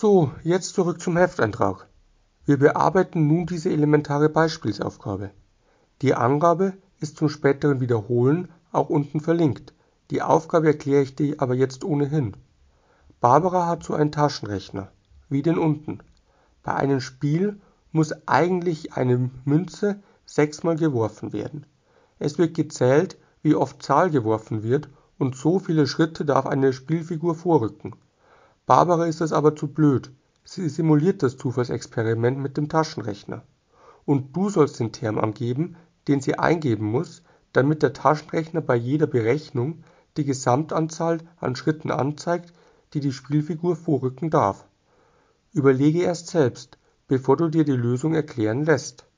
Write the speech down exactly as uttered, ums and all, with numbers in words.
So, jetzt zurück zum Hefteintrag. Wir bearbeiten nun diese elementare Beispielsaufgabe. Die Angabe ist zum späteren Wiederholen auch unten verlinkt. Die Aufgabe erkläre ich dir aber jetzt ohnehin. Barbara hat so einen Taschenrechner, wie den unten. Bei einem Spiel muss eigentlich eine Münze sechsmal geworfen werden. Es wird gezählt, wie oft Zahl geworfen wird, und so viele Schritte darf eine Spielfigur vorrücken. Barbara ist es aber zu blöd. Sie simuliert das Zufallsexperiment mit dem Taschenrechner. Und du sollst den Term angeben, den sie eingeben muss, damit der Taschenrechner bei jeder Berechnung die Gesamtanzahl an Schritten anzeigt, die die Spielfigur vorrücken darf. Überlege erst selbst, bevor du dir die Lösung erklären lässt.